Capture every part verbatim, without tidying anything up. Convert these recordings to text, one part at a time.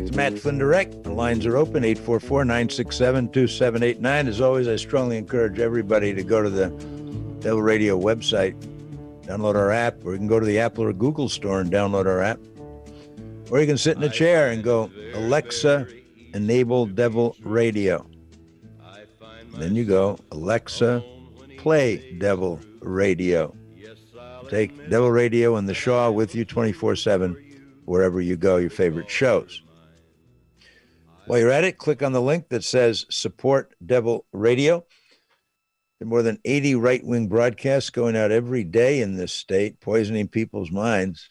Contact Matt Flynn direct. The lines are open, eight four four, nine six seven, two seven eight nine. As always, I strongly encourage everybody to go to the Devil Radio website, download our app, or you can go to the Apple or Google store and download our app. Or you can sit in a chair and go, Alexa, enable Devil Radio. And then you go, Alexa, play Devil Radio. Take Devil Radio and the Shaw with you twenty-four seven, wherever you go, your favorite shows. While you're at it, click on the link that says Support Devil Radio. There are more than eighty right-wing broadcasts going out every day in this state, poisoning people's minds,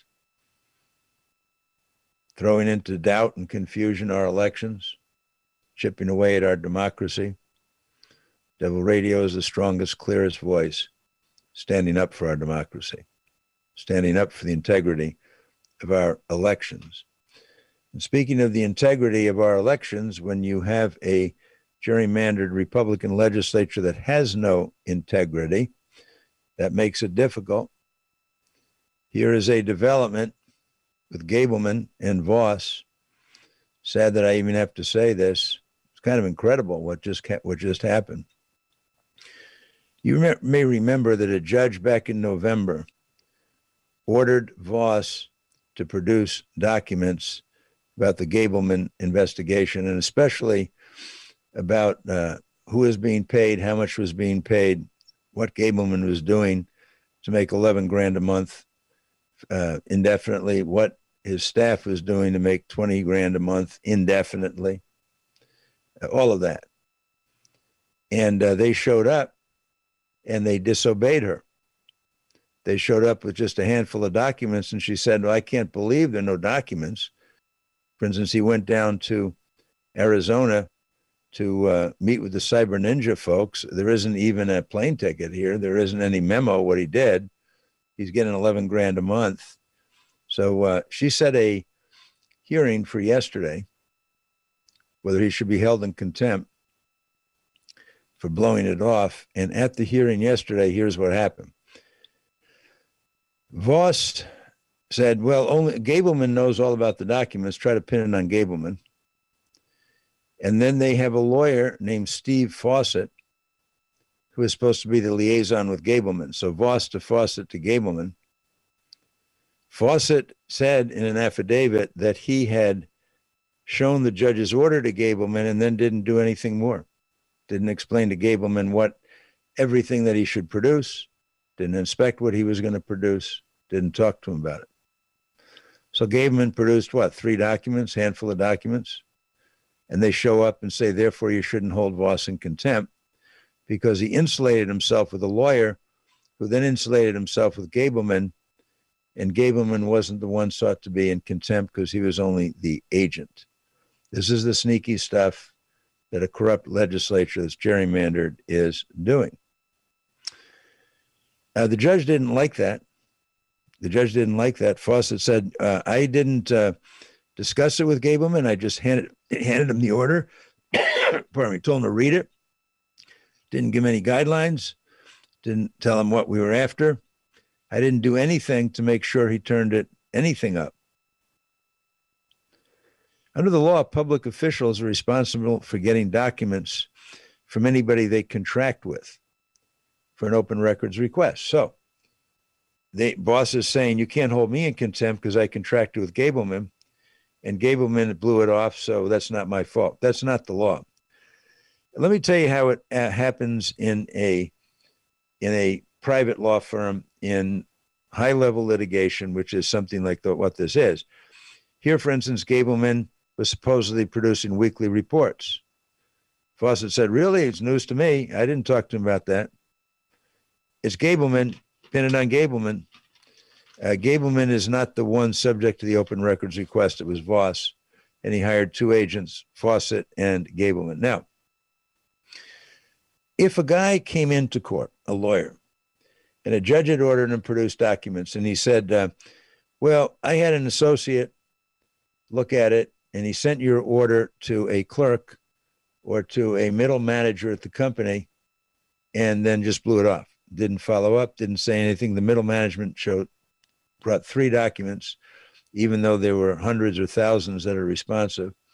throwing into doubt and confusion our elections, chipping away at our democracy. Devil Radio is the strongest, clearest voice, standing up for our democracy, standing up for the integrity of our elections. And speaking of the integrity of our elections, when you have a gerrymandered Republican legislature that has no integrity, that makes it difficult. Here is a development with Gableman and Vos. Sad that I even have to say this. It's kind of incredible what just what just happened. You may remember that a judge back in November ordered Vos to produce documents about the Gableman investigation, and especially about uh, who was being paid, how much was being paid, what Gableman was doing to make eleven grand a month uh, indefinitely, what his staff was doing to make twenty grand a month indefinitely, uh, all of that. And uh, they showed up and they disobeyed her. They showed up with just a handful of documents, and she said, well, I can't believe there are no documents. For instance, he went down to Arizona to uh, meet with the Cyber Ninja folks. There isn't even a plane ticket here. There isn't any memo what he did. He's getting eleven grand a month. So uh, she set a hearing for yesterday, whether he should be held in contempt for blowing it off. And at the hearing yesterday, here's what happened. Vos said, well, only Gableman knows all about the documents. Try to pin it on Gableman. And then they have a lawyer named Steve Fawcett, who is supposed to be the liaison with Gableman. So Vos to Fawcett to Gableman. Fawcett said in an affidavit that he had shown the judge's order to Gableman and then didn't do anything more. Didn't explain to Gableman what everything that he should produce, didn't inspect what he was going to produce, didn't talk to him about it. So Gableman produced what, three documents, handful of documents, and they show up and say, therefore, you shouldn't hold Vos in contempt because he insulated himself with a lawyer who then insulated himself with Gableman, and Gableman wasn't the one sought to be in contempt because he was only the agent. This is the sneaky stuff that a corrupt legislature that's gerrymandered is doing. Uh, the judge didn't like that. The judge didn't like that. Fawcett said, uh, I didn't uh, discuss it with Gableman. I just handed, handed him the order. Pardon me, told him to read it. Didn't give him any guidelines. Didn't tell him what we were after. I didn't do anything to make sure he turned it anything up. Under the law, public officials are responsible for getting documents from anybody they contract with for an open records request. So the boss is saying, you can't hold me in contempt because I contracted with Gableman, and Gableman blew it off, so that's not my fault. That's not the law. Let me tell you how it uh, happens in a in a private law firm in high-level litigation, which is something like the, what this is. Here, for instance, Gableman was supposedly producing weekly reports. Fawcett said, really? It's news to me. I didn't talk to him about that. It's Gableman, pin it on Gableman. Uh, Gableman is not the one subject to the open records request. It was Vos, and he hired two agents, Fawcett and Gableman. Now, if a guy came into court, a lawyer, and a judge had ordered him to produce documents, and he said, uh, well, I had an associate look at it, and he sent your order to a clerk or to a middle manager at the company and then just blew it off. Didn't follow up, didn't say anything. The middle management showed, brought three documents, even though there were hundreds or thousands that are responsive.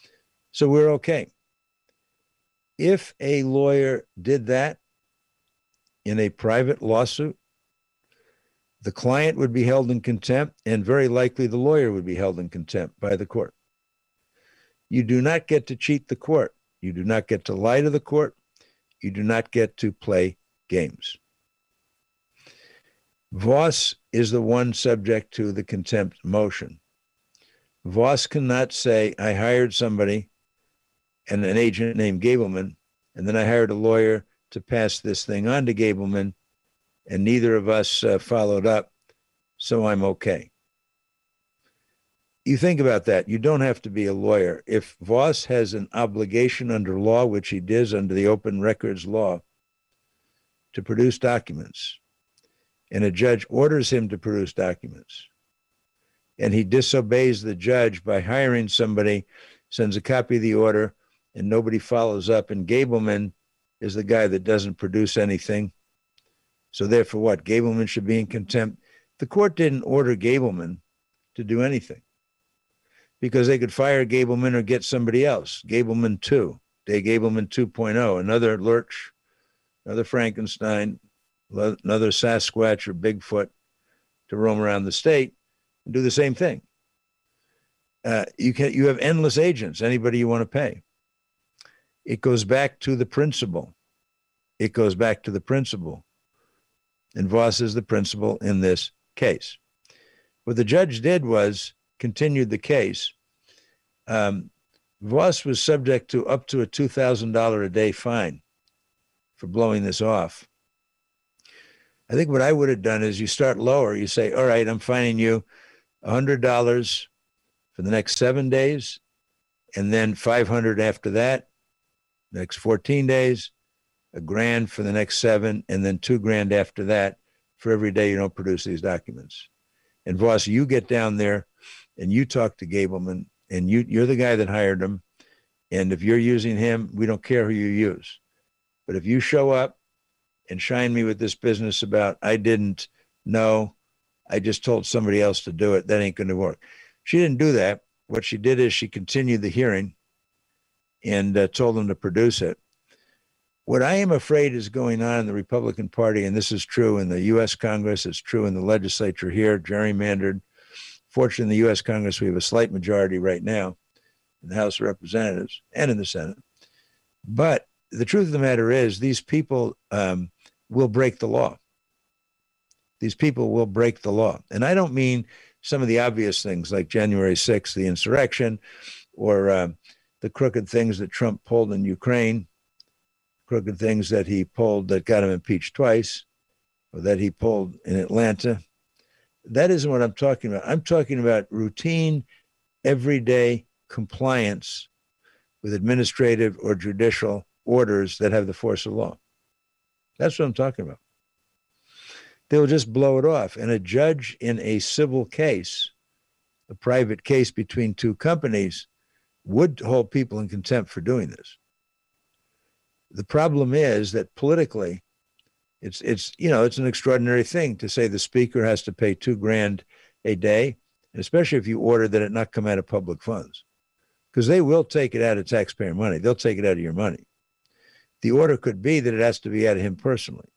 So we're okay. If a lawyer did that in a private lawsuit, the client would be held in contempt, and very likely the lawyer would be held in contempt by the court. You do not get to cheat the court. You do not get to lie to the court. You do not get to play games. Voss is the one subject to the contempt motion. Voss cannot say, I hired somebody and an agent named Gableman, and then I hired a lawyer to pass this thing on to Gableman, and neither of us uh, followed up, so I'm okay. You think about that. You don't have to be a lawyer. If Voss has an obligation under law, which he does under the Open Records Law, to produce documents, and a judge orders him to produce documents, and he disobeys the judge by hiring somebody, sends a copy of the order, and nobody follows up, and Gableman is the guy that doesn't produce anything. So therefore what? Gableman should be in contempt. The court didn't order Gableman to do anything because they could fire Gableman or get somebody else. Gableman two, Day Gableman two point oh, another Lurch, another Frankenstein, another Sasquatch or Bigfoot to roam around the state and do the same thing. Uh, you can you have endless agents, anybody you want to pay. It goes back to the principle. It goes back to the principle. And Voss is the principal in this case. What the judge did was continued the case. Um, Voss was subject to up to a two thousand dollars a day fine for blowing this off. I think what I would have done is you start lower. You say, all right, I'm fining you one hundred dollars for the next seven days, and then five hundred dollars after that, next fourteen days, a grand for the next seven, and then two grand after that for every day you don't produce these documents. And Voss, you get down there and you talk to Gableman, and you, you're the guy that hired him. And if you're using him, we don't care who you use. But if you show up and shine me with this business about, I didn't know, I just told somebody else to do it, that ain't going to work. She didn't do that. What she did is she continued the hearing and uh, told them to produce it. What I am afraid is going on in the Republican Party, and this is true in the U S Congress, it's true in the legislature here, gerrymandered. Fortunately, in the U S Congress, we have a slight majority right now in the House of Representatives and in the Senate. But the truth of the matter is these people um, will break the law. These people will break the law. And I don't mean some of the obvious things like January sixth, the insurrection, or uh, the crooked things that Trump pulled in Ukraine, crooked things that he pulled that got him impeached twice, or that he pulled in Atlanta. That isn't what I'm talking about. I'm talking about routine, everyday compliance with administrative or judicial orders that have the force of law. That's what I'm talking about. They'll just blow it off. And a judge in a civil case, a private case between two companies, would hold people in contempt for doing this. The problem is that politically, it's, it's, you know, it's an extraordinary thing to say the speaker has to pay two grand a day, especially if you order that it not come out of public funds, because they will take it out of taxpayer money. They'll take it out of your money. The order could be that it has to be out of him personally.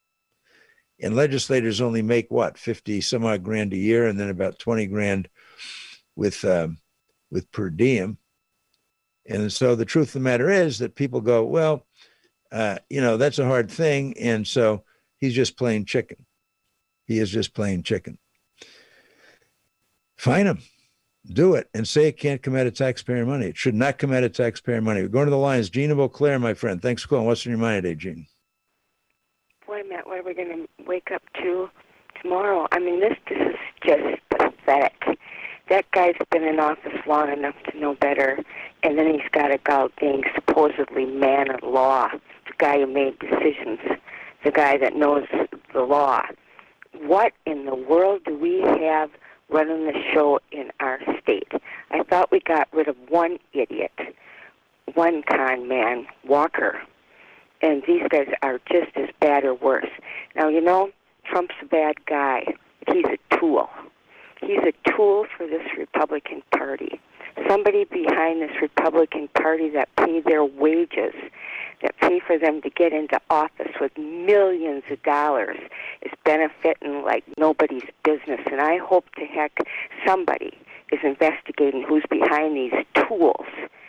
And legislators only make what, fifty some odd grand a year, and then about twenty grand with, um, with per diem. And so the truth of the matter is that people go, well, uh, you know, that's a hard thing. And so he's just playing chicken. He is just playing chicken. Fine him. Do it. And say it can't come out of taxpayer money. It should not come out of taxpayer money. We're going to the lines. Gene of Eau Claire, my friend. Thanks for calling. What's on your mind today, Gene? Boy, Matt, what are we going to wake up to tomorrow? I mean, this, this is just pathetic. That guy's been in office long enough to know better, and then he's got a guy being supposedly man of law, the guy who made decisions, the guy that knows the law. What in the world do we have running the show in our state? I thought we got rid of one idiot, one con man, Walker, and these guys are just as bad or worse. Now, you know, Trump's a bad guy. He's a tool. He's a tool for this Republican Party. somebody behind this Republican Party that pay their wages, that pay for them to get into office with millions of dollars, is benefiting like nobody's business. And I hope to heck somebody is investigating who's behind these tools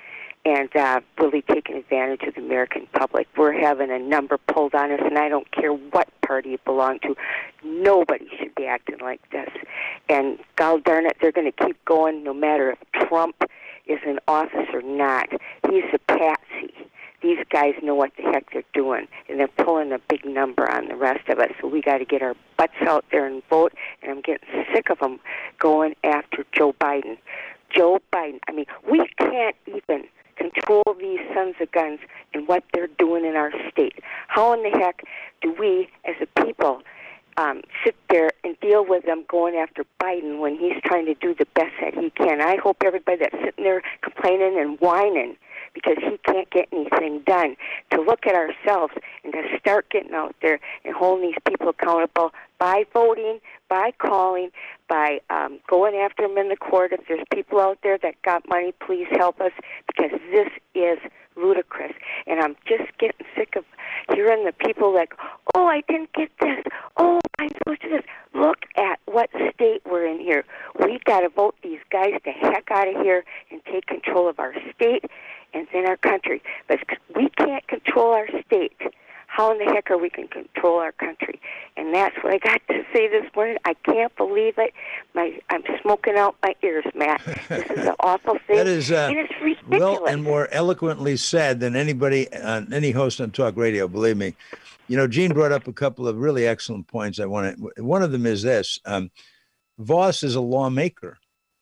and uh, really taking advantage of the American public. We're having a number pulled on us, and I don't care what party you belong to. Nobody should be acting like this. And gol darn it, they're going to keep going no matter if Trump is in office or not. He's a patsy. These guys know what the heck they're doing, and they're pulling a big number on the rest of us. So we got to get our butts out there and vote, and I'm getting sick of them going after Joe Biden. Joe Biden, I mean, we can't even control these sons of guns and what they're doing in our state. How in the heck do we, as a people, um, sit there and deal with them going after Biden when he's trying to do the best that he can? I hope everybody that's sitting there complaining and whining because he can't get anything done, to look at ourselves and to start getting out there and holding these people accountable by voting, by calling, by um, going after them in the court. If there's people out there that got money, please help us, because this is ludicrous. And I'm just getting sick of hearing the people like, oh, I didn't get this. Oh, I'm supposed to do this. Look at what state we're in here. We've got to vote these guys the heck out of here and take control of our state and then our country. But we can't control our state. How in the heck are we going to control our country? And that's what I got to say this morning. I can't believe it. My, I'm smoking out my ears, Matt. This is an awful thing. That is uh, and it's ridiculous. well and more eloquently said than anybody, uh, any host on talk radio, believe me. You know, Gene brought up a couple of really excellent points. I want to, one of them is this. Um, Voss is a lawmaker.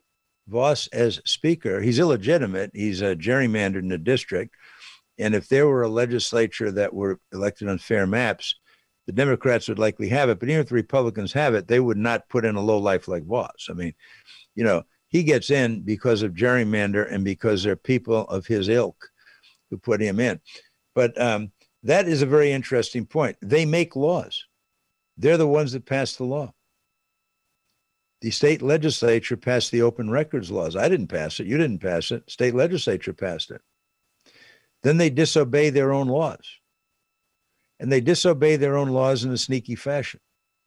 Voss, as speaker, he's illegitimate. He's a gerrymandered in the district. And if there were a legislature that were elected on fair maps, the Democrats would likely have it. But even if the Republicans have it, they would not put in a lowlife like Voss. I mean, you know, he gets in because of gerrymander and because there are people of his ilk who put him in. But um, that is a very interesting point. They make laws. They're the ones that pass the law. The state legislature passed the open records laws. I didn't pass it. You didn't pass it. State legislature passed it. Then they disobey their own laws. And they disobey their own laws in a sneaky fashion.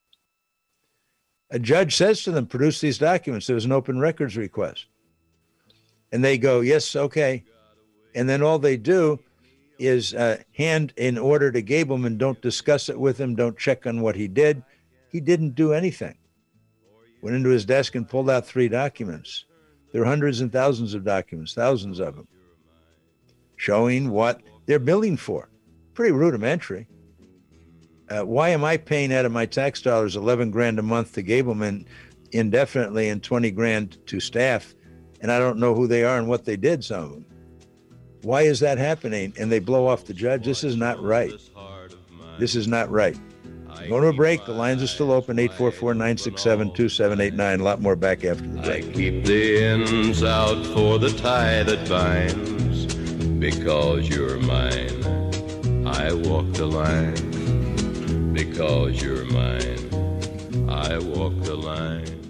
A judge says to them, produce these documents. There was an open records request. And they go, yes, okay. And then all they do is uh, hand an order to Gableman, don't discuss it with him, don't check on what he did. He didn't do anything. Went into his desk and pulled out three documents. There are hundreds and thousands of documents, thousands of them, showing what they're billing for. Pretty rudimentary. Uh, why am I paying out of my tax dollars eleven grand a month to Gableman indefinitely and twenty grand to staff, and I don't know who they are and what they did, some of them? Why is that happening? And they blow off the judge. This is not right. This is not right. Go to a break. The lines are still open, eight four four, nine six seven, two seven eight nine. A lot more back after the break. I keep the ends out for the tie that binds, because you're mine. I walk the line, because you're mine. I walk the line.